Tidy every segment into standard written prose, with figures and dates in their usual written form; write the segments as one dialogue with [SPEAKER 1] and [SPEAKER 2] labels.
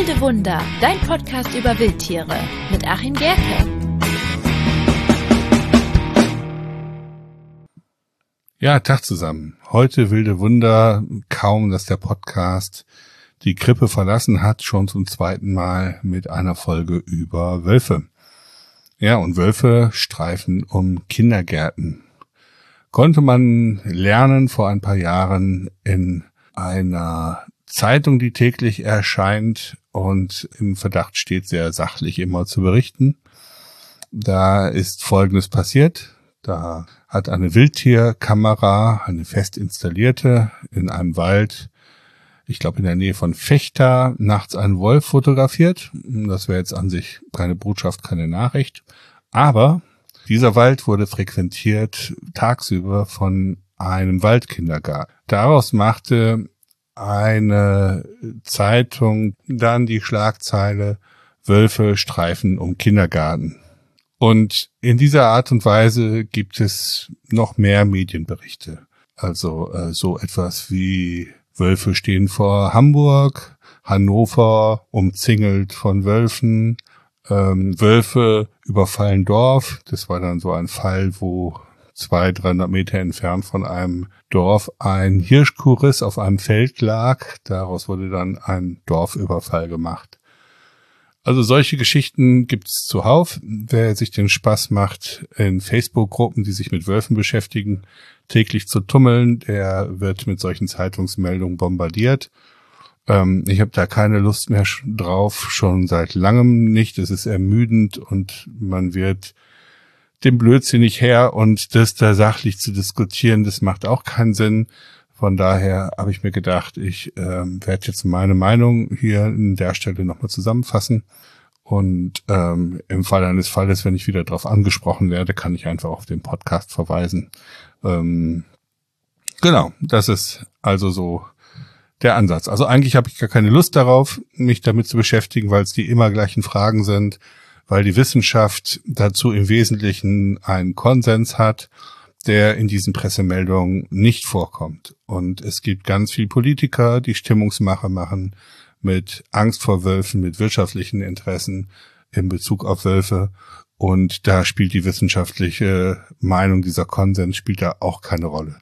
[SPEAKER 1] Wilde Wunder, dein Podcast über Wildtiere mit Achim Gerke.
[SPEAKER 2] Ja, Tag zusammen. Heute Wilde Wunder, kaum dass der Podcast die Krippe verlassen hat, schon zum zweiten Mal mit einer Folge über Wölfe. Ja, und Wölfe streifen um Kindergärten. Konnte man lernen vor ein paar Jahren in einer Zeitung, die täglich erscheint und im Verdacht steht, sehr sachlich immer zu berichten. Da ist Folgendes passiert. Da hat eine Wildtierkamera, eine fest installierte, in einem Wald, ich glaube in der Nähe von Vechta, nachts einen Wolf fotografiert. Das wäre jetzt an sich keine Botschaft, keine Nachricht. Aber dieser Wald wurde frequentiert tagsüber von einem Waldkindergarten. Daraus machte eine Zeitung dann die Schlagzeile Wölfe streifen um Kindergarten. Und in dieser Art und Weise gibt es noch mehr Medienberichte. Also so etwas wie Wölfe stehen vor Hamburg, Hannover umzingelt von Wölfen, Wölfe überfallen Dorf. Das war dann so ein Fall, wo 200-300 Meter entfernt von einem Dorf ein Hirschkuriss auf einem Feld lag. Daraus wurde dann ein Dorfüberfall gemacht. Also solche Geschichten gibt's zuhauf. Wer sich den Spaß macht, in Facebook-Gruppen, die sich mit Wölfen beschäftigen, täglich zu tummeln, der wird mit solchen Zeitungsmeldungen bombardiert. Ich habe da keine Lust mehr drauf, schon seit langem nicht. Es ist ermüdend und man wird dem Blödsinn nicht her und das da sachlich zu diskutieren, das macht auch keinen Sinn. Von daher habe ich mir gedacht, ich werde jetzt meine Meinung hier an der Stelle nochmal zusammenfassen und im Fall eines Falles, wenn ich wieder darauf angesprochen werde, kann ich einfach auf den Podcast verweisen. Genau, das ist also so der Ansatz. Also eigentlich habe ich gar keine Lust darauf, mich damit zu beschäftigen, weil es die immer gleichen Fragen sind, weil die Wissenschaft dazu im Wesentlichen einen Konsens hat, der in diesen Pressemeldungen nicht vorkommt. Und es gibt ganz viele Politiker, die Stimmungsmache machen mit Angst vor Wölfen, mit wirtschaftlichen Interessen in Bezug auf Wölfe. Und da spielt die wissenschaftliche Meinung, dieser Konsens spielt da auch keine Rolle.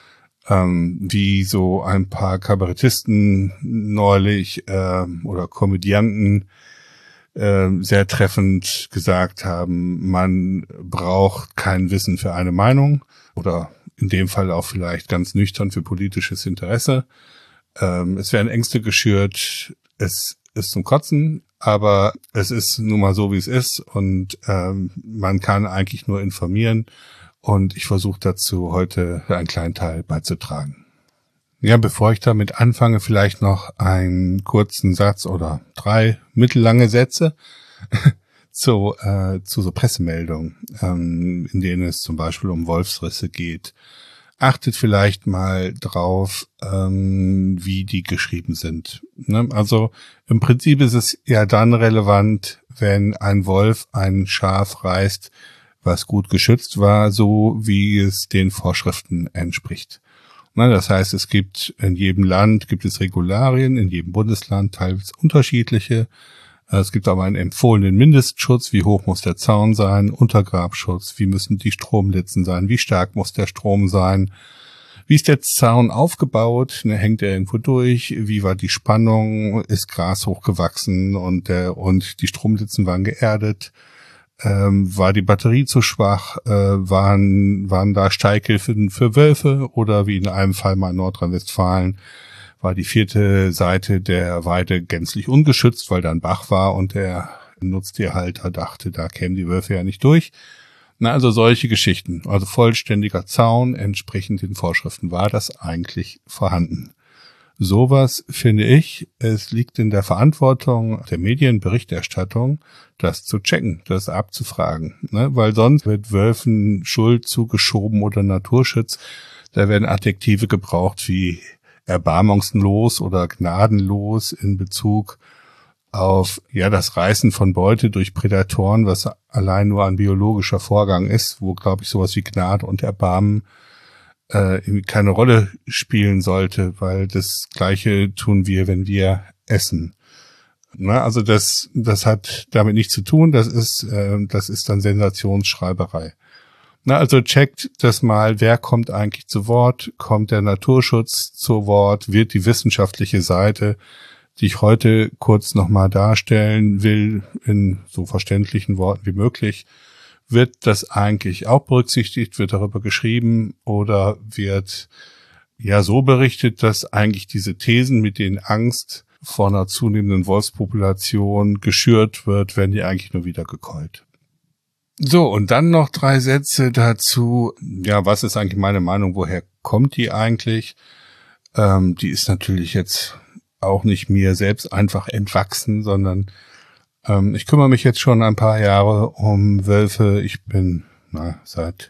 [SPEAKER 2] Wie so ein paar Kabarettisten neulich oder Komödianten sehr treffend gesagt haben, man braucht kein Wissen für eine Meinung oder in dem Fall auch vielleicht ganz nüchtern für politisches Interesse. Es werden Ängste geschürt, es ist zum Kotzen, aber es ist nun mal so, wie es ist und man kann eigentlich nur informieren und ich versuche dazu heute einen kleinen Teil beizutragen. Ja, bevor ich damit anfange, vielleicht noch einen kurzen Satz oder 3 mittellange Sätze zu so Pressemeldungen, in denen es zum Beispiel um Wolfsrisse geht. Achtet vielleicht mal drauf, wie die geschrieben sind. Ne? Also im Prinzip ist es ja dann relevant, wenn ein Wolf ein Schaf reißt, was gut geschützt war, so wie es den Vorschriften entspricht. Das heißt, es gibt in jedem Land gibt es Regularien, in jedem Bundesland teils unterschiedliche. Es gibt aber einen empfohlenen Mindestschutz, wie hoch muss der Zaun sein, Untergrabschutz, wie müssen die Stromlitzen sein, wie stark muss der Strom sein, wie ist der Zaun aufgebaut, hängt er irgendwo durch, wie war die Spannung, ist Gras hochgewachsen und die Stromlitzen waren geerdet. War die Batterie zu schwach? Waren da Steighilfen für Wölfe? Oder wie in einem Fall mal in Nordrhein-Westfalen war die 4. Seite der Weide gänzlich ungeschützt, weil da ein Bach war und der Nutztierhalter dachte, da kämen die Wölfe ja nicht durch. Also solche Geschichten. Also vollständiger Zaun entsprechend den Vorschriften. War das eigentlich vorhanden? Sowas finde ich, es liegt in der Verantwortung der Medienberichterstattung, das zu checken, das abzufragen, ne? Weil sonst wird Wölfen Schuld zugeschoben oder Naturschutz. Da werden Adjektive gebraucht wie erbarmungslos oder gnadenlos in Bezug auf das Reißen von Beute durch Prädatoren, was allein nur ein biologischer Vorgang ist, wo, glaube ich, sowas wie Gnade und Erbarmen keine Rolle spielen sollte, weil das Gleiche tun wir, wenn wir essen. Na, also das hat damit nichts zu tun. Das ist dann Sensationsschreiberei. Na, also checkt das mal, wer kommt eigentlich zu Wort? Kommt der Naturschutz zu Wort? Wird die wissenschaftliche Seite, die ich heute kurz nochmal darstellen will, in so verständlichen Worten wie möglich, wird das eigentlich auch berücksichtigt? Wird darüber geschrieben? Oder wird ja so berichtet, dass eigentlich diese Thesen, mit denen Angst vor einer zunehmenden Wolfspopulation geschürt wird, werden die eigentlich nur wieder gekeult. So, und dann noch 3 Sätze dazu. Ja, was ist eigentlich meine Meinung? Woher kommt die eigentlich? Die ist natürlich jetzt auch nicht mir selbst einfach entwachsen, sondern ich kümmere mich jetzt schon ein paar Jahre um Wölfe. Ich bin seit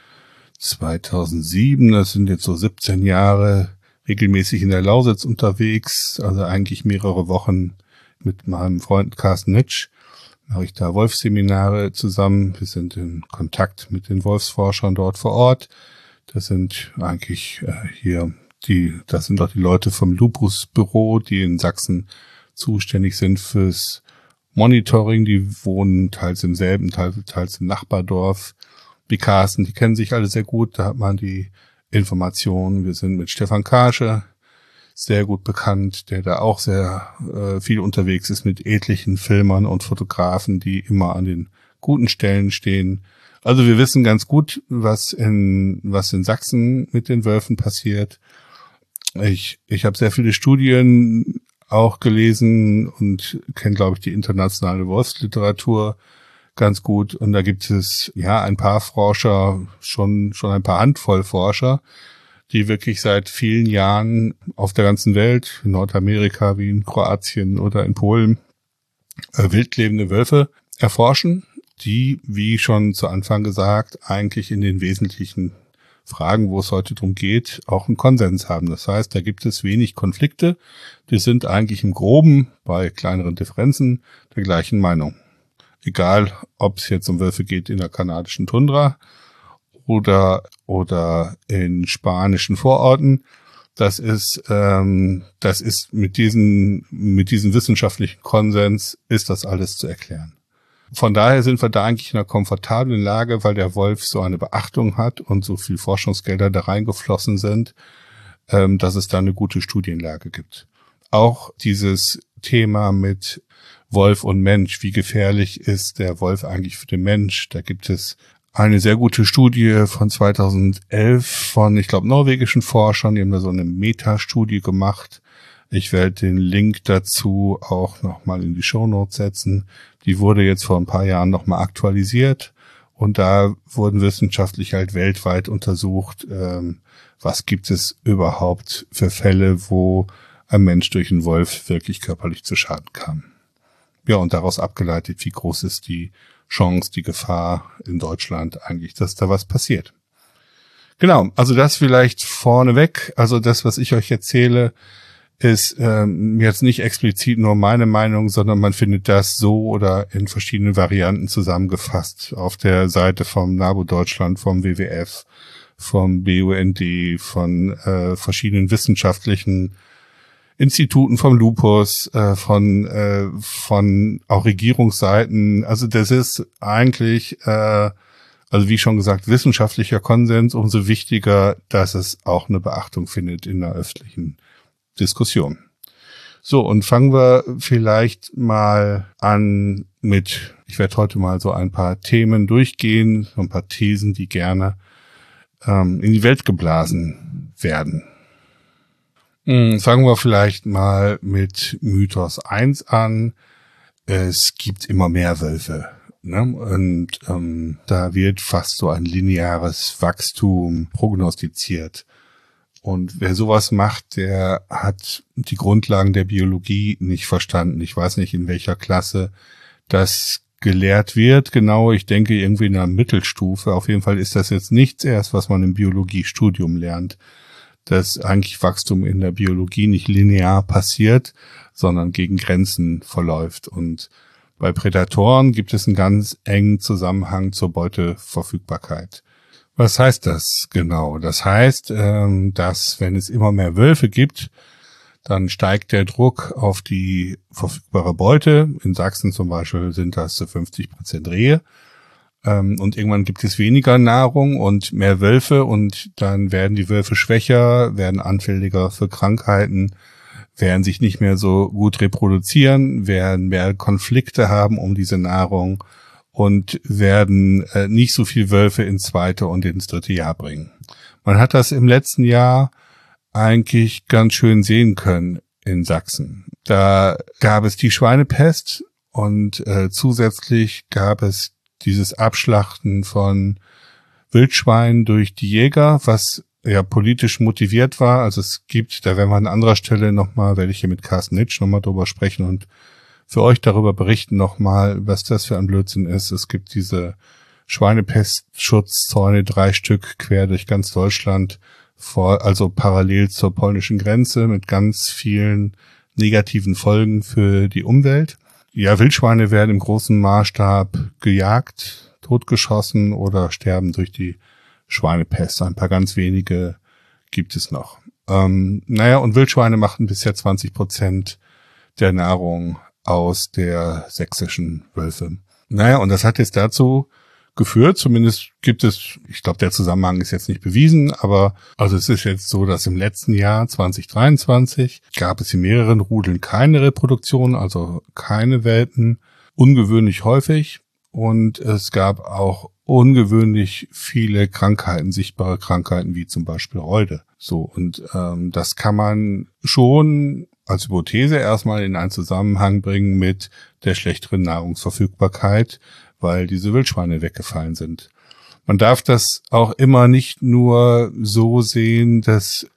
[SPEAKER 2] 2007, das sind jetzt so 17 Jahre, regelmäßig in der Lausitz unterwegs, also eigentlich mehrere Wochen mit meinem Freund Carsten Nitsch. Mache ich da Wolfsseminare zusammen. Wir sind in Kontakt mit den Wolfsforschern dort vor Ort. Das sind eigentlich das sind doch die Leute vom Lupus-Büro, die in Sachsen zuständig sind fürs Monitoring. Die wohnen teils im selben, teils im Nachbardorf wie Carsten. Die kennen sich alle sehr gut. Da hat man die Informationen. Wir sind mit Stefan Karsche sehr gut bekannt, der da auch sehr viel unterwegs ist mit etlichen Filmern und Fotografen, die immer an den guten Stellen stehen. Also wir wissen ganz gut, was in Sachsen mit den Wölfen passiert. Ich habe sehr viele Studien auch gelesen und kenne, glaube ich, die internationale Wolfsliteratur ganz gut. Und da gibt es ein paar Forscher, schon ein paar Handvoll Forscher, die wirklich seit vielen Jahren auf der ganzen Welt, in Nordamerika wie in Kroatien oder in Polen, wildlebende Wölfe erforschen, die, wie schon zu Anfang gesagt, eigentlich in den wesentlichen Fragen, wo es heute drum geht, auch einen Konsens haben. Das heißt, da gibt es wenig Konflikte. Die sind eigentlich im Groben bei kleineren Differenzen der gleichen Meinung. Egal, ob es jetzt um Wölfe geht in der kanadischen Tundra oder in spanischen Vororten. Das ist mit diesem wissenschaftlichen Konsens ist das alles zu erklären. Von daher sind wir da eigentlich in einer komfortablen Lage, weil der Wolf so eine Beachtung hat und so viel Forschungsgelder da reingeflossen sind, dass es da eine gute Studienlage gibt. Auch dieses Thema mit Wolf und Mensch, wie gefährlich ist der Wolf eigentlich für den Mensch? Da gibt es eine sehr gute Studie von 2011 von, ich glaube, norwegischen Forschern, die haben da so eine Metastudie gemacht. Ich werde den Link dazu auch nochmal in die Shownotes setzen. Die wurde jetzt vor ein paar Jahren nochmal aktualisiert und da wurden wissenschaftlich halt weltweit untersucht, was gibt es überhaupt für Fälle, wo ein Mensch durch einen Wolf wirklich körperlich zu Schaden kam. Ja, und daraus abgeleitet, wie groß ist die Chance, die Gefahr in Deutschland eigentlich, dass da was passiert. Genau, also das vielleicht vorneweg. Also das, was ich euch erzähle, ist jetzt nicht explizit nur meine Meinung, sondern man findet das so oder in verschiedenen Varianten zusammengefasst auf der Seite vom NABU Deutschland, vom WWF, vom BUND, von verschiedenen wissenschaftlichen Instituten, vom Lupus, von auch Regierungsseiten. Also das ist eigentlich, also wie schon gesagt, wissenschaftlicher Konsens, umso wichtiger, dass es auch eine Beachtung findet in der öffentlichen Diskussion. So, und fangen wir vielleicht mal an mit, ich werde heute mal so ein paar Themen durchgehen, so ein paar Thesen, die gerne in die Welt geblasen werden. Fangen wir vielleicht mal mit Mythos 1 an. Es gibt immer mehr Wölfe, ne? Und da wird fast so ein lineares Wachstum prognostiziert. Und wer sowas macht, der hat die Grundlagen der Biologie nicht verstanden. Ich weiß nicht, in welcher Klasse das gelehrt wird. Genau, ich denke irgendwie in einer Mittelstufe. Auf jeden Fall ist das jetzt nichts erst, was man im Biologiestudium lernt, dass eigentlich Wachstum in der Biologie nicht linear passiert, sondern gegen Grenzen verläuft. Und bei Prädatoren gibt es einen ganz engen Zusammenhang zur Beuteverfügbarkeit. Was heißt das genau? Das heißt, dass wenn es immer mehr Wölfe gibt, dann steigt der Druck auf die verfügbare Beute. In Sachsen zum Beispiel sind das zu 50% Rehe. Und irgendwann gibt es weniger Nahrung und mehr Wölfe und dann werden die Wölfe schwächer, werden anfälliger für Krankheiten, werden sich nicht mehr so gut reproduzieren, werden mehr Konflikte haben um diese Nahrung und werden nicht so viel Wölfe ins zweite und ins dritte Jahr bringen. Man hat das im letzten Jahr eigentlich ganz schön sehen können in Sachsen. Da gab es die Schweinepest und zusätzlich gab es dieses Abschlachten von Wildschweinen durch die Jäger, was ja politisch motiviert war. Also es gibt, da werden wir an anderer Stelle nochmal, werde ich hier mit Carsten Nitsch nochmal drüber sprechen und für euch darüber berichten nochmal, was das für ein Blödsinn ist. Es gibt diese Schweinepestschutzzäune, 3 Stück quer durch ganz Deutschland, also parallel zur polnischen Grenze mit ganz vielen negativen Folgen für die Umwelt. Ja, Wildschweine werden im großen Maßstab gejagt, totgeschossen oder sterben durch die Schweinepest. Ein paar ganz wenige gibt es noch. Und Wildschweine machten bisher 20% der Nahrung aus der sächsischen Wölfe. Und das hat jetzt dazu geführt, zumindest gibt es, ich glaube, der Zusammenhang ist jetzt nicht bewiesen, aber also es ist jetzt so, dass im letzten Jahr 2023 gab es in mehreren Rudeln keine Reproduktion, also keine Welpen, ungewöhnlich häufig und es gab auch ungewöhnlich viele Krankheiten, sichtbare Krankheiten wie zum Beispiel Reude. So und das kann man schon als Hypothese erstmal in einen Zusammenhang bringen mit der schlechteren Nahrungsverfügbarkeit, weil diese Wildschweine weggefallen sind. Man darf das auch immer nicht nur so sehen, dass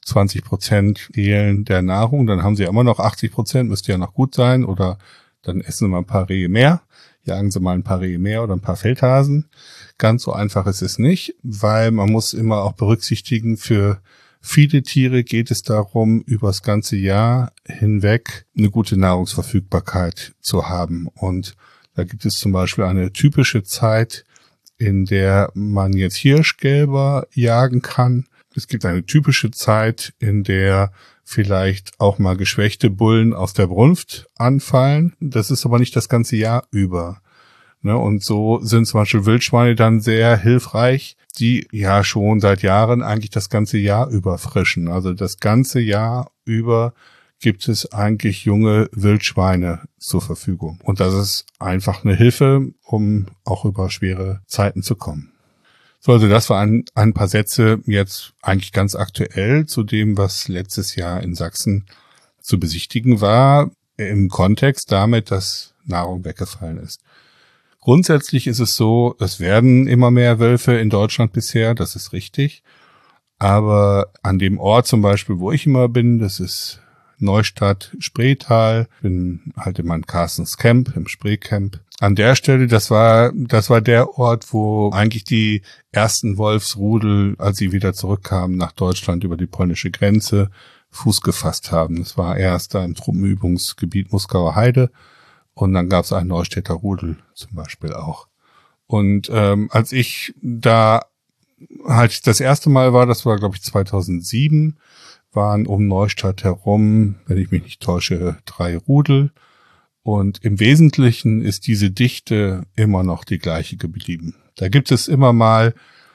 [SPEAKER 2] 20% fehlen der Nahrung, dann haben sie ja immer noch 80%, müsste ja noch gut sein, oder dann essen sie mal ein paar Rehe mehr, jagen sie mal ein paar Rehe mehr oder ein paar Feldhasen. Ganz so einfach ist es nicht, weil man muss immer auch berücksichtigen, für viele Tiere geht es darum, über das ganze Jahr hinweg eine gute Nahrungsverfügbarkeit zu haben. Und da gibt es zum Beispiel eine typische Zeit, in der man jetzt Hirschgelber jagen kann. Es gibt eine typische Zeit, in der vielleicht auch mal geschwächte Bullen aus der Brunft anfallen. Das ist aber nicht das ganze Jahr über. Und so sind zum Beispiel Wildschweine dann sehr hilfreich, die ja schon seit Jahren eigentlich das ganze Jahr über frischen. Also das ganze Jahr über gibt es eigentlich junge Wildschweine zur Verfügung. Und das ist einfach eine Hilfe, um auch über schwere Zeiten zu kommen. So, also das waren ein paar Sätze jetzt eigentlich ganz aktuell zu dem, was letztes Jahr in Sachsen zu besichtigen war, im Kontext damit, dass Nahrung weggefallen ist. Grundsätzlich ist es so, es werden immer mehr Wölfe in Deutschland bisher, das ist richtig. Aber an dem Ort zum Beispiel, wo ich immer bin, das ist Neustadt, Spreetal, bin halt immer in Carstens Camp, im Spreecamp. An der Stelle, das war der Ort, wo eigentlich die ersten Wolfsrudel, als sie wieder zurückkamen nach Deutschland über die polnische Grenze, Fuß gefasst haben. Das war erst da im Truppenübungsgebiet Muskauer Heide und dann gab es ein Neustädter Rudel zum Beispiel auch. Und als ich da halt das erste Mal war, das war glaube ich 2007, waren um Neustadt herum, wenn ich mich nicht täusche, 3 Rudel. Und im Wesentlichen ist diese Dichte immer noch die gleiche geblieben. Da gibt es immer mal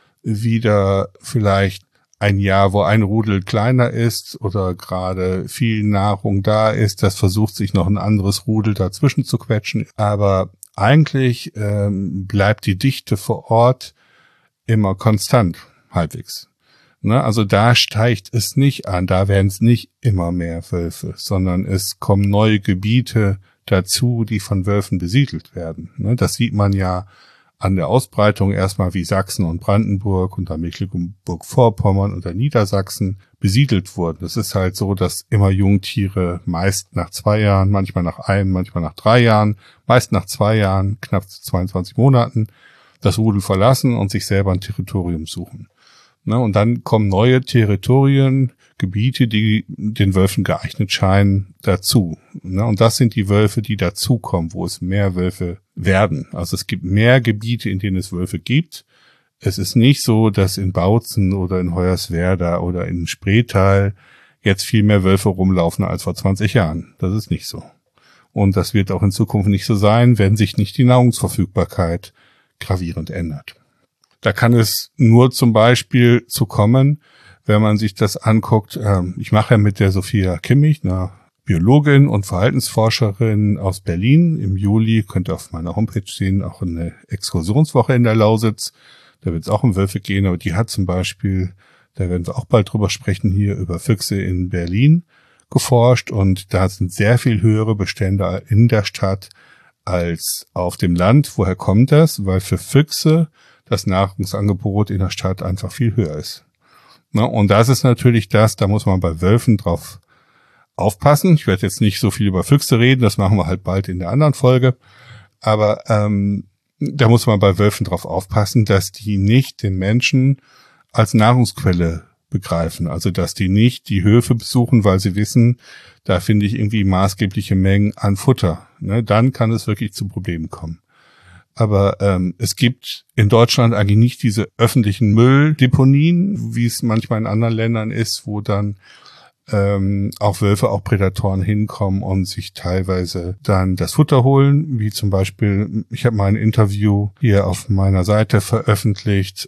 [SPEAKER 2] wieder vielleicht ein Jahr, wo ein Rudel kleiner ist oder gerade viel Nahrung da ist. Das versucht sich noch ein anderes Rudel dazwischen zu quetschen. Aber eigentlich bleibt die Dichte vor Ort immer konstant, halbwegs. Also da steigt es nicht an, da werden es nicht immer mehr Wölfe, sondern es kommen neue Gebiete dazu, die von Wölfen besiedelt werden. Das sieht man ja an der Ausbreitung erstmal, wie Sachsen und Brandenburg und dann Mecklenburg-Vorpommern und dann Niedersachsen besiedelt wurden. Es ist halt so, dass immer Jungtiere meist nach 2 Jahren, manchmal nach 1, manchmal nach 3 Jahren, meist nach 2 Jahren, knapp 22 Monaten, das Rudel verlassen und sich selber ein Territorium suchen. Und dann kommen neue Territorien, Gebiete, die den Wölfen geeignet scheinen, dazu. Und das sind die Wölfe, die dazukommen, wo es mehr Wölfe werden. Also es gibt mehr Gebiete, in denen es Wölfe gibt. Es ist nicht so, dass in Bautzen oder in Hoyerswerda oder in Spreetal jetzt viel mehr Wölfe rumlaufen als vor 20 Jahren. Das ist nicht so. Und das wird auch in Zukunft nicht so sein, wenn sich nicht die Nahrungsverfügbarkeit gravierend ändert. Da kann es nur zum Beispiel zu kommen, wenn man sich das anguckt. Ich mache ja mit der Sophia Kimmich, einer Biologin und Verhaltensforscherin aus Berlin. Im Juli könnt ihr auf meiner Homepage sehen, auch eine Exkursionswoche in der Lausitz. Da wird es auch um Wölfe gehen, aber die hat zum Beispiel, da werden wir auch bald drüber sprechen, hier über Füchse in Berlin geforscht. Und da sind sehr viel höhere Bestände in der Stadt als auf dem Land. Woher kommt das? Weil für Füchse das Nahrungsangebot in der Stadt einfach viel höher ist. Na, und das ist natürlich das, da muss man bei Wölfen drauf aufpassen. Ich werde jetzt nicht so viel über Füchse reden, das machen wir halt bald in der anderen Folge. Aber da muss man bei Wölfen drauf aufpassen, dass die nicht den Menschen als Nahrungsquelle begreifen. Also dass die nicht die Höfe besuchen, weil sie wissen, da finde ich irgendwie maßgebliche Mengen an Futter. Ne, dann kann es wirklich zu Problemen kommen. Aber es gibt in Deutschland eigentlich nicht diese öffentlichen Mülldeponien, wie es manchmal in anderen Ländern ist, wo dann auch Wölfe, auch Prädatoren hinkommen und sich teilweise dann das Futter holen, wie zum Beispiel, ich habe mal ein Interview hier auf meiner Seite veröffentlicht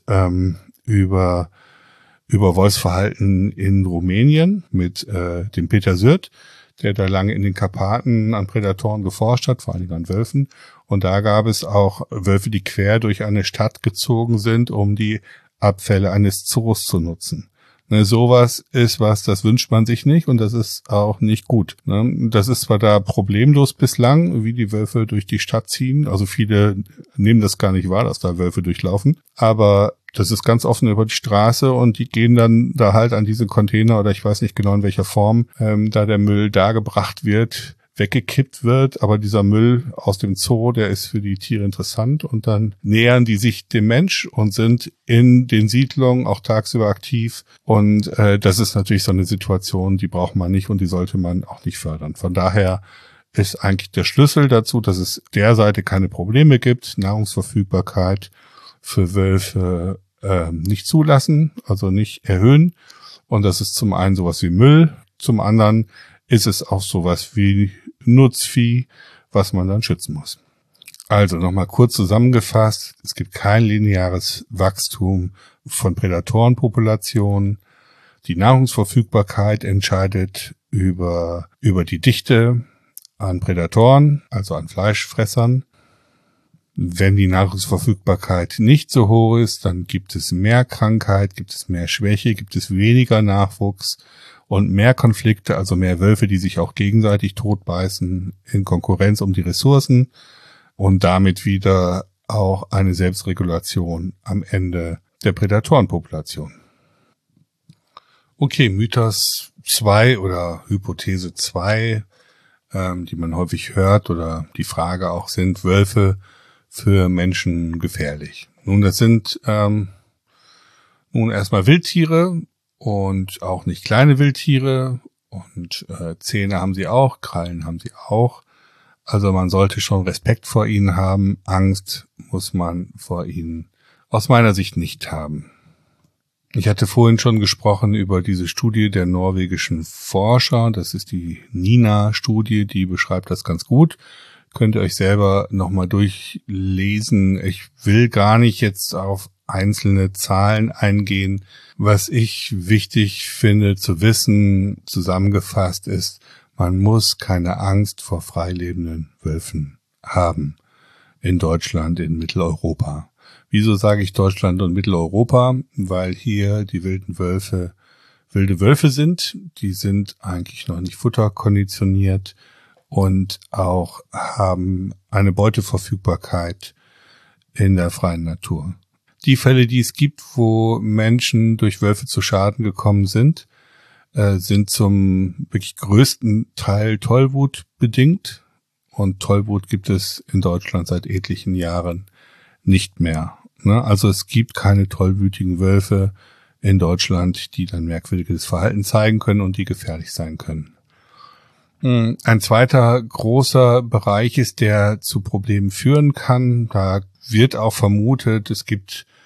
[SPEAKER 2] über Wolfsverhalten in Rumänien mit dem Peter Sürt, der da lange in den Karpaten an Prädatoren geforscht hat, vor allen Dingen an Wölfen. Und da gab es auch Wölfe, die quer durch eine Stadt gezogen sind, um die Abfälle eines Zoos zu nutzen. Ne, sowas ist was, das wünscht man sich nicht und das ist auch nicht gut. Ne? Das ist zwar da problemlos bislang, wie die Wölfe durch die Stadt ziehen. Also viele nehmen das gar nicht wahr, dass da Wölfe durchlaufen. Aber das ist ganz offen über die Straße und die gehen dann da halt an diese Container oder ich weiß nicht genau in welcher Form da der Müll dargebracht wird, weggekippt wird, aber dieser Müll aus dem Zoo, der ist für die Tiere interessant und dann nähern die sich dem Mensch und sind in den Siedlungen auch tagsüber aktiv und das ist natürlich so eine Situation, die braucht man nicht und die sollte man auch nicht fördern. Von daher ist eigentlich der Schlüssel dazu, dass es der Seite keine Probleme gibt, Nahrungsverfügbarkeit für Wölfe nicht zulassen, also nicht erhöhen und das ist zum einen sowas wie Müll, zum anderen ist es auch sowas wie Nutzvieh, was man dann schützen muss. Also nochmal kurz zusammengefasst, es gibt kein lineares Wachstum von Prädatorenpopulationen. Die Nahrungsverfügbarkeit entscheidet über die Dichte an Prädatoren, also an Fleischfressern. Wenn die Nahrungsverfügbarkeit nicht so hoch ist, dann gibt es mehr Krankheit, gibt es mehr Schwäche, gibt es weniger Nachwuchs und mehr Konflikte, also mehr Wölfe, die sich auch gegenseitig totbeißen in Konkurrenz um die Ressourcen und damit wieder auch eine Selbstregulation am Ende der Prädatorenpopulation. Okay, Mythos 2 oder Hypothese 2, die man häufig hört oder die Frage auch sind Wölfe für Menschen gefährlich. Nun, das sind erstmal Wildtiere und auch nicht kleine Wildtiere und Zähne haben sie auch, Krallen haben sie auch. Also man sollte schon Respekt vor ihnen haben, Angst muss man vor ihnen aus meiner Sicht nicht haben. Ich hatte vorhin schon gesprochen über diese Studie der norwegischen Forscher, das ist die NINA-Studie, die beschreibt das ganz gut. Könnt ihr euch selber nochmal durchlesen. Ich will gar nicht jetzt auf einzelne Zahlen eingehen. Was ich wichtig finde zu wissen, zusammengefasst ist, man muss keine Angst vor freilebenden Wölfen haben in Deutschland, in Mitteleuropa. Wieso sage ich Deutschland und Mitteleuropa? Weil hier die wilden Wölfe wilde Wölfe sind. Die sind eigentlich noch nicht futterkonditioniert und auch haben eine Beuteverfügbarkeit in der freien Natur. Die Fälle, die es gibt, wo Menschen durch Wölfe zu Schaden gekommen sind, sind zum wirklich größten Teil Tollwut bedingt. Und Tollwut gibt es in Deutschland seit etlichen Jahren nicht mehr. Also es gibt keine tollwütigen Wölfe in Deutschland, die dann merkwürdiges Verhalten zeigen können und die gefährlich sein können. Ein zweiter großer Bereich ist, der zu Problemen führen kann. Da wird auch vermutet, es gibt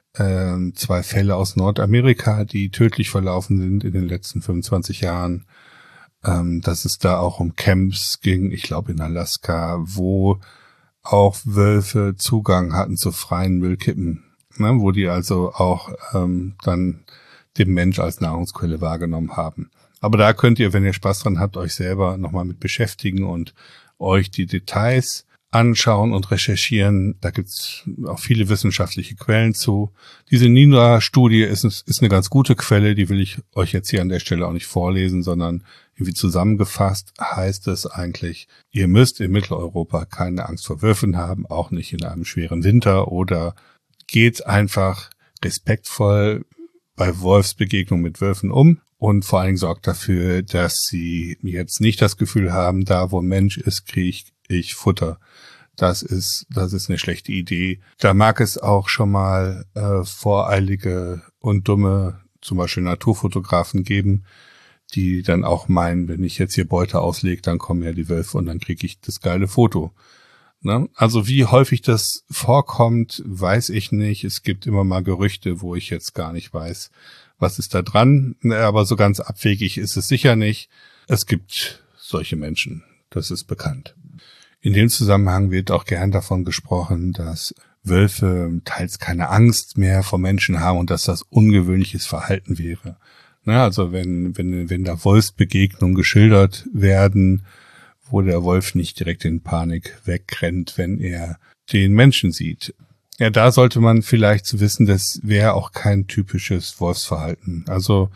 [SPEAKER 2] 2 Fälle aus Nordamerika, die tödlich verlaufen sind in den letzten 25 Jahren. Dass es da auch um Camps ging, ich glaube in Alaska, wo auch Wölfe Zugang hatten zu freien Müllkippen, ne, wo die also auch dann den Mensch als Nahrungsquelle wahrgenommen haben. Aber da könnt ihr, wenn ihr Spaß dran habt, euch selber nochmal mit beschäftigen und euch die Details anschauen und recherchieren. Da gibt's auch viele wissenschaftliche Quellen zu. Diese NINA-Studie ist eine ganz gute Quelle, die will ich euch jetzt hier an der Stelle auch nicht vorlesen, sondern irgendwie zusammengefasst heißt es eigentlich, ihr müsst in Mitteleuropa keine Angst vor Wölfen haben, auch nicht in einem schweren Winter, oder geht einfach respektvoll bei Wolfsbegegnung mit Wölfen um und vor allen Dingen sorgt dafür, dass sie jetzt nicht das Gefühl haben, da wo ein Mensch ist, kriege ich Futter. Das ist eine schlechte Idee. Da mag es auch schon mal voreilige und dumme, zum Beispiel Naturfotografen geben, die dann auch meinen, wenn ich jetzt hier Beute auslege, dann kommen ja die Wölfe und dann kriege ich das geile Foto. Ne? Also wie häufig das vorkommt, weiß ich nicht. Es gibt immer mal Gerüchte, wo ich jetzt gar nicht weiß, was ist da dran. Aber so ganz abwegig ist es sicher nicht. Es gibt solche Menschen, das ist bekannt. In dem Zusammenhang wird auch gern davon gesprochen, dass Wölfe teils keine Angst mehr vor Menschen haben und dass das ungewöhnliches Verhalten wäre. Na, also wenn da Wolfsbegegnungen geschildert werden, wo der Wolf nicht direkt in Panik wegrennt, wenn er den Menschen sieht. Ja, da sollte man vielleicht zu wissen, das wäre auch kein typisches Wolfsverhalten. Also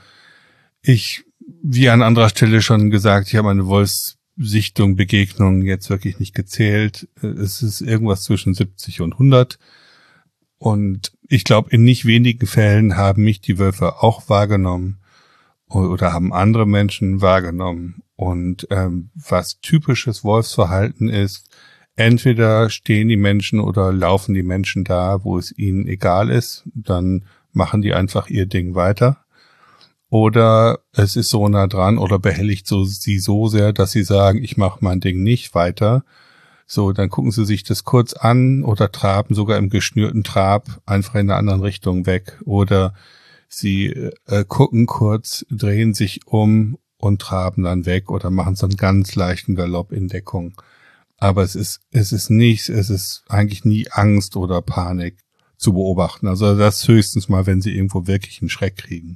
[SPEAKER 2] wie an anderer Stelle schon gesagt, ich habe eine Wolfssichtung, Begegnung jetzt wirklich nicht gezählt. Es ist irgendwas zwischen 70 und 100. Und ich glaube, in nicht wenigen Fällen haben mich die Wölfe auch wahrgenommen oder haben andere Menschen wahrgenommen. Und was typisches Wolfsverhalten ist, entweder stehen die Menschen oder laufen die Menschen da, wo es ihnen egal ist, dann machen die einfach ihr Ding weiter. Oder es ist so nah dran oder behelligt sie so sehr, dass sie sagen, ich mache mein Ding nicht weiter. So, dann gucken sie sich das kurz an oder traben sogar im geschnürten Trab einfach in einer anderen Richtung weg. Oder sie gucken kurz, drehen sich um und traben dann weg oder machen so einen ganz leichten Galopp in Deckung. Aber es ist eigentlich nie Angst oder Panik zu beobachten. Also das höchstens mal, wenn sie irgendwo wirklich einen Schreck kriegen.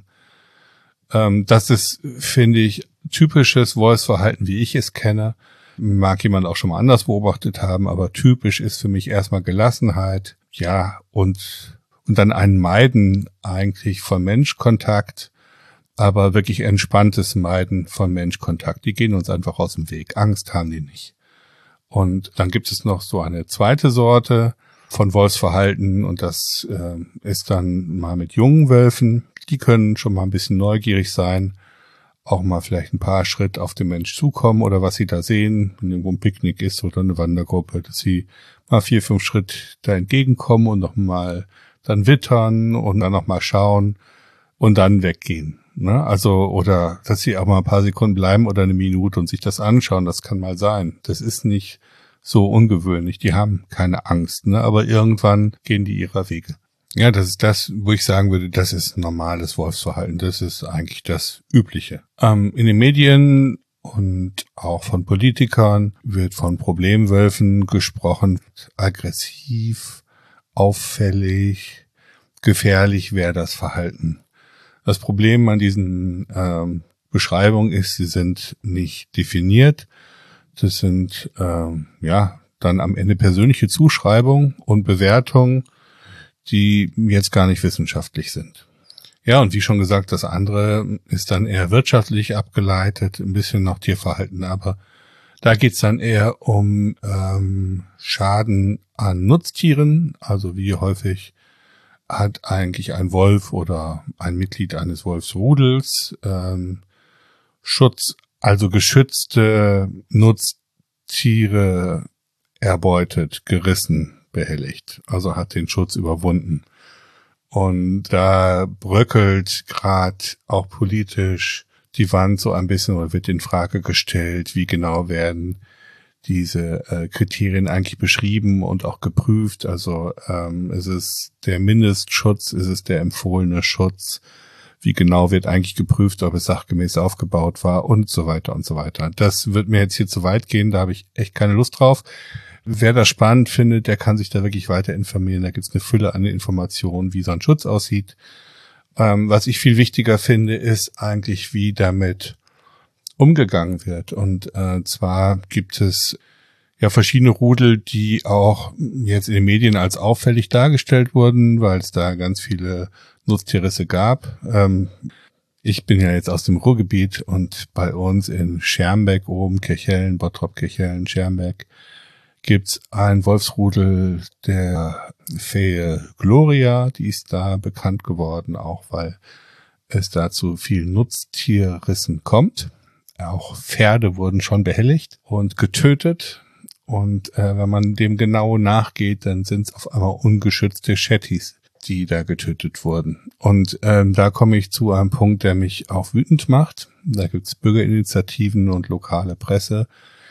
[SPEAKER 2] Das ist, finde ich, typisches Wolfsverhalten, wie ich es kenne. Mag jemand auch schon mal anders beobachtet haben, aber typisch ist für mich erstmal Gelassenheit, ja, und dann ein Meiden eigentlich von Menschkontakt, aber wirklich entspanntes Meiden von Menschkontakt. Die gehen uns einfach aus dem Weg. Angst haben die nicht. Und dann gibt es noch so eine zweite Sorte von Wolfsverhalten und das ist dann mal mit jungen Wölfen. Die können schon mal ein bisschen neugierig sein, auch mal vielleicht ein paar Schritt auf den Mensch zukommen oder was sie da sehen, wenn irgendwo ein Picknick ist oder eine Wandergruppe, dass sie mal 4, 5 Schritt da entgegenkommen und noch mal dann wittern und dann noch mal schauen und dann weggehen. Ne? Also, oder dass sie auch mal ein paar Sekunden bleiben oder eine Minute und sich das anschauen, das kann mal sein. Das ist nicht so ungewöhnlich. Die haben keine Angst, ne? Aber irgendwann gehen die ihrer Wege. Ja, das ist das, wo ich sagen würde, das ist normales Wolfsverhalten. Das ist eigentlich das Übliche. In den Medien und auch von Politikern wird von Problemwölfen gesprochen. Aggressiv, auffällig, gefährlich wäre das Verhalten. Das Problem an diesen Beschreibungen ist, sie sind nicht definiert. Das sind dann am Ende persönliche Zuschreibungen und Bewertungen, die jetzt gar nicht wissenschaftlich sind. Ja, und wie schon gesagt, das andere ist dann eher wirtschaftlich abgeleitet, ein bisschen noch Tierverhalten, aber da geht's dann eher um Schaden an Nutztieren, also wie häufig hat eigentlich ein Wolf oder ein Mitglied eines Wolfsrudels Schutz, also geschützte Nutztiere erbeutet, gerissen, behelligt, also hat den Schutz überwunden. Und da bröckelt gerade auch politisch die Wand so ein bisschen oder wird in Frage gestellt, wie genau werden diese Kriterien eigentlich beschrieben und auch geprüft. Also ist es der Mindestschutz, ist es der empfohlene Schutz? Wie genau wird eigentlich geprüft, ob es sachgemäß aufgebaut war und so weiter und so weiter. Das wird mir jetzt hier zu weit gehen, da habe ich echt keine Lust drauf. Wer das spannend findet, der kann sich da wirklich weiter informieren. Da gibt es eine Fülle an Informationen, wie so ein Schutz aussieht. Was ich viel wichtiger finde, ist eigentlich, wie damit umgegangen wird. Und zwar gibt es ja verschiedene Rudel, die auch jetzt in den Medien als auffällig dargestellt wurden, weil es da ganz viele Nutztierrisse gab. Ich bin ja jetzt aus dem Ruhrgebiet und bei uns in Schermbeck oben, Kirchhellen, Bottrop-Kirchhellen, Schermbeck, gibt's ein Wolfsrudel der Fähe Gloria, die ist da bekannt geworden, auch weil es da zu vielen Nutztierrissen kommt. Auch Pferde wurden schon behelligt und getötet. Und wenn man dem genau nachgeht, dann sind es auf einmal ungeschützte Shetties, die da getötet wurden. Und da komme ich zu einem Punkt, der mich auch wütend macht. Da gibt's Bürgerinitiativen und lokale Presse,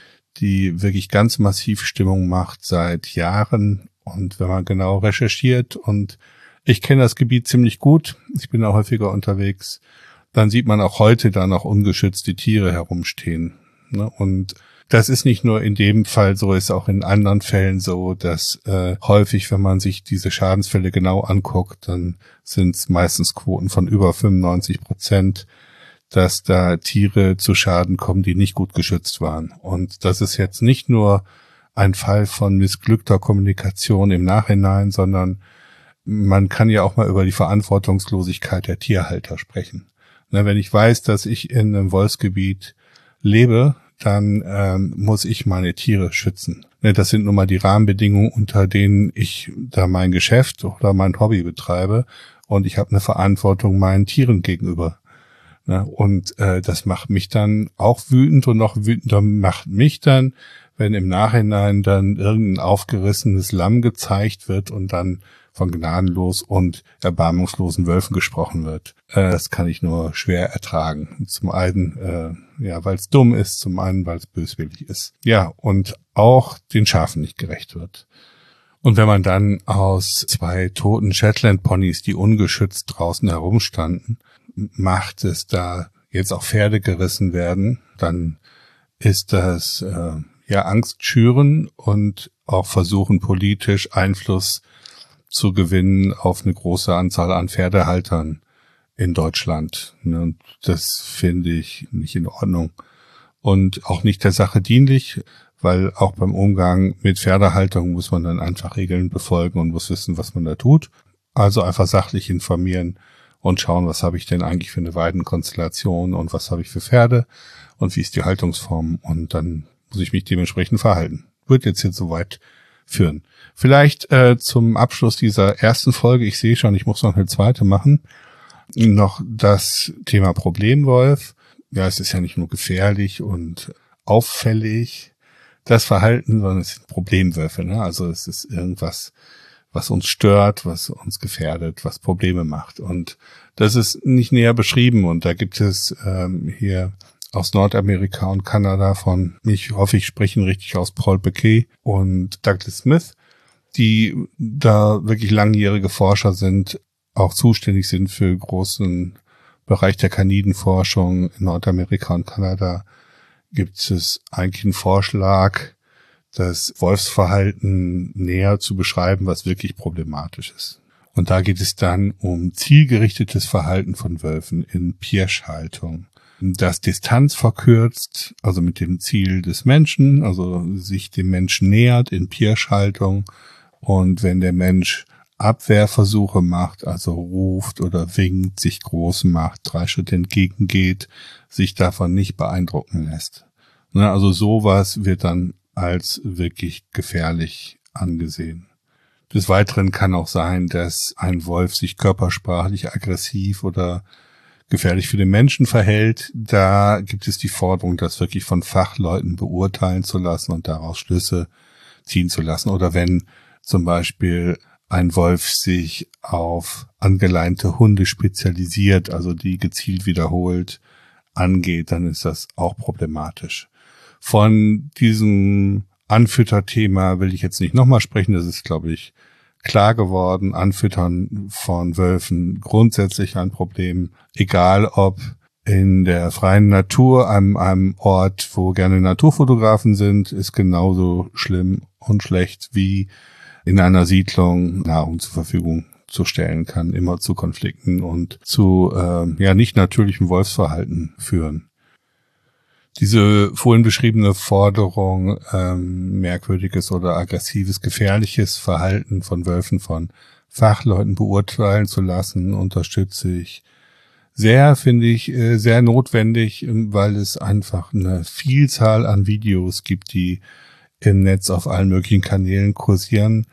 [SPEAKER 2] die wirklich ganz massiv Stimmung macht seit Jahren. Und wenn man genau recherchiert, und ich kenne das Gebiet ziemlich gut, ich bin da häufiger unterwegs, dann sieht man auch heute da noch ungeschützte Tiere herumstehen. Ne? Und das ist nicht nur in dem Fall so, ist auch in anderen Fällen so, dass häufig, wenn man sich diese Schadensfälle genau anguckt, dann sind es meistens Quoten von über 95%, dass da Tiere zu Schaden kommen, die nicht gut geschützt waren. Und das ist jetzt nicht nur ein Fall von missglückter Kommunikation im Nachhinein, sondern man kann ja auch mal über die Verantwortungslosigkeit der Tierhalter sprechen. Na, wenn ich weiß, dass ich in einem Wolfsgebiet lebe, dann muss ich meine Tiere schützen. Das sind nun mal die Rahmenbedingungen, unter denen ich da mein Geschäft oder mein Hobby betreibe, und ich habe eine Verantwortung meinen Tieren gegenüber. Und das macht mich dann auch wütend, und noch wütender macht mich dann, wenn im Nachhinein dann irgendein aufgerissenes Lamm gezeigt wird und dann von gnadenlos und erbarmungslosen Wölfen gesprochen wird. Das kann ich nur schwer ertragen. Zum einen, weil es dumm ist, zum einen, weil es böswillig ist. Ja, und auch den Schafen nicht gerecht wird. Und wenn man dann aus 2 toten Shetland-Ponys, die ungeschützt draußen herumstanden, macht es da jetzt auch Pferde gerissen werden, dann ist das Angst schüren und auch versuchen, politisch Einfluss zu gewinnen auf eine große Anzahl an Pferdehaltern in Deutschland. Und das finde ich nicht in Ordnung und auch nicht der Sache dienlich, weil auch beim Umgang mit Pferdehaltung muss man dann einfach Regeln befolgen und muss wissen, was man da tut. Also einfach sachlich informieren und schauen, was habe ich denn eigentlich für eine Weidenkonstellation und was habe ich für Pferde und wie ist die Haltungsform, und dann muss ich mich dementsprechend verhalten. Wird jetzt hier soweit führen. Vielleicht zum Abschluss dieser ersten Folge, ich sehe schon, ich muss noch eine zweite machen, noch das Thema Problemwolf. Ja, es ist ja nicht nur gefährlich und auffällig, das Verhalten, sondern es sind Problemwölfe. Ne? Also es ist irgendwas, was uns stört, was uns gefährdet, was Probleme macht. Und das ist nicht näher beschrieben. Und da gibt es hier aus Nordamerika und Kanada von, ich hoffe, ich spreche ihn richtig aus, Paul Bequet und Douglas Smith, die da wirklich langjährige Forscher sind, auch zuständig sind für den großen Bereich der Kanidenforschung in Nordamerika und Kanada. Gibt es eigentlich einen Vorschlag, das Wolfsverhalten näher zu beschreiben, was wirklich problematisch ist. Und da geht es dann um zielgerichtetes Verhalten von Wölfen in Pirschhaltung. Das Distanz verkürzt, also mit dem Ziel des Menschen, also sich dem Menschen nähert in Pirschhaltung. Und wenn der Mensch Abwehrversuche macht, also ruft oder winkt, sich groß macht, 3 Schritte entgegengeht, sich davon nicht beeindrucken lässt. Also sowas wird dann als wirklich gefährlich angesehen. Des Weiteren kann auch sein, dass ein Wolf sich körpersprachlich aggressiv oder gefährlich für den Menschen verhält. Da gibt es die Forderung, das wirklich von Fachleuten beurteilen zu lassen und daraus Schlüsse ziehen zu lassen. Oder wenn zum Beispiel ein Wolf sich auf angeleinte Hunde spezialisiert, also die gezielt wiederholt angeht, dann ist das auch problematisch. Von diesem Anfütterthema will ich jetzt nicht nochmal sprechen. Das ist, glaube ich, klar geworden. Anfüttern von Wölfen grundsätzlich ein Problem. Egal ob in der freien Natur, an einem Ort, wo gerne Naturfotografen sind, ist genauso schlimm und schlecht wie in einer Siedlung Nahrung zur Verfügung zu stellen kann, immer zu Konflikten und zu nicht natürlichem Wolfsverhalten führen. Diese vorhin beschriebene Forderung, merkwürdiges oder aggressives, gefährliches Verhalten von Wölfen von Fachleuten beurteilen zu lassen, unterstütze ich sehr, finde ich sehr notwendig, weil es einfach eine Vielzahl an Videos gibt, die im Netz auf allen möglichen Kanälen kursieren,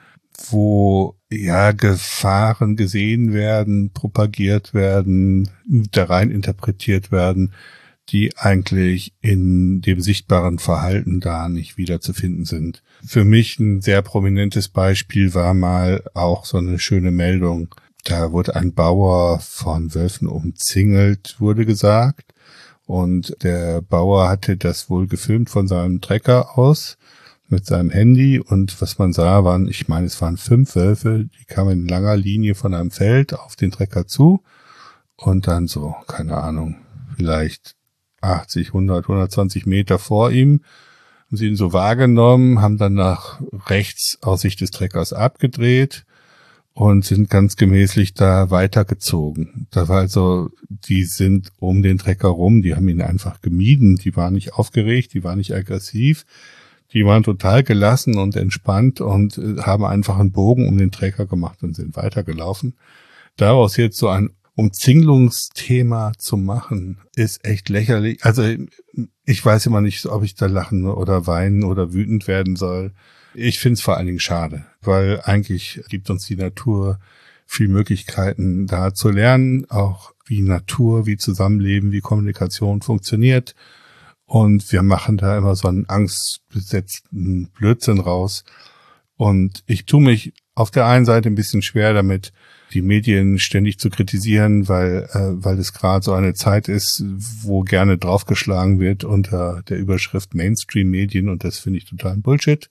[SPEAKER 2] wo Gefahren gesehen werden, propagiert werden, da rein interpretiert werden, die eigentlich in dem sichtbaren Verhalten da nicht wiederzufinden sind. Für mich ein sehr prominentes Beispiel war mal auch so eine schöne Meldung. Da wurde ein Bauer von Wölfen umzingelt, wurde gesagt. Und der Bauer hatte das wohl gefilmt von seinem Trecker aus mit seinem Handy. Und was man sah, es waren 5 Wölfe, die kamen in langer Linie von einem Feld auf den Trecker zu. Und dann so, keine Ahnung, vielleicht 80, 100, 120 Meter vor ihm, haben sie ihn so wahrgenommen, haben dann nach rechts aus Sicht des Treckers abgedreht und sind ganz gemächlich da weitergezogen. Da war also, die sind um den Trecker rum, die haben ihn einfach gemieden, die waren nicht aufgeregt, die waren nicht aggressiv, die waren total gelassen und entspannt und haben einfach einen Bogen um den Trecker gemacht und sind weitergelaufen. Daraus jetzt so ein Umzingelungsthema zu machen, ist echt lächerlich. Also ich weiß immer nicht, ob ich da lachen oder weinen oder wütend werden soll. Ich finde es vor allen Dingen schade, weil eigentlich gibt uns die Natur viel Möglichkeiten, da zu lernen, auch wie Natur, wie Zusammenleben, wie Kommunikation funktioniert. Und wir machen da immer so einen angstbesetzten Blödsinn raus. Und ich tue mich auf der einen Seite ein bisschen schwer damit, die Medien ständig zu kritisieren, weil es gerade so eine Zeit ist, wo gerne draufgeschlagen wird unter der Überschrift Mainstream-Medien, und das finde ich totalen Bullshit.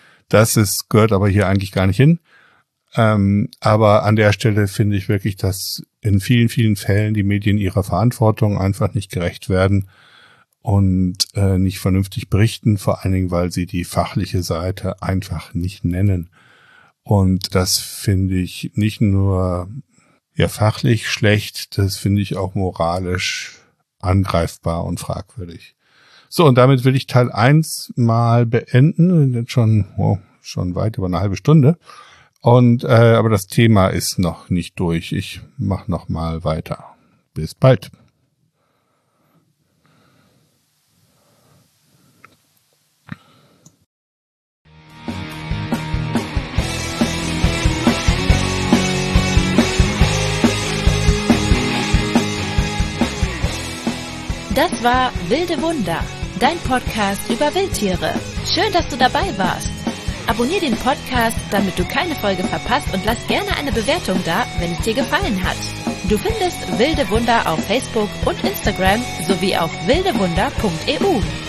[SPEAKER 2] Gehört aber hier eigentlich gar nicht hin. Aber an der Stelle finde ich wirklich, dass in vielen, vielen Fällen die Medien ihrer Verantwortung einfach nicht gerecht werden und nicht vernünftig berichten, vor allen Dingen, weil sie die fachliche Seite einfach nicht nennen. Und das finde ich nicht nur fachlich schlecht, das finde ich auch moralisch angreifbar und fragwürdig. So, und damit will ich Teil 1 mal beenden. Wir sind jetzt schon weit über eine halbe Stunde. Und aber das Thema ist noch nicht durch. Ich mache noch mal weiter. Bis bald.
[SPEAKER 1] Das war Wilde Wunder, dein Podcast über Wildtiere. Schön, dass du dabei warst. Abonnier den Podcast, damit du keine Folge verpasst, und lass gerne eine Bewertung da, wenn es dir gefallen hat. Du findest Wilde Wunder auf Facebook und Instagram sowie auf wildewunder.eu.